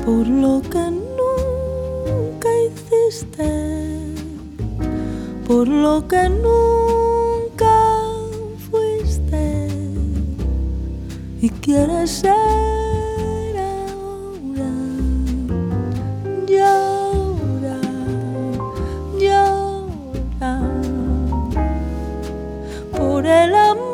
por lo que nunca hiciste, por lo que nunca fuiste y quieres ser ahora. Llora, llora por el amor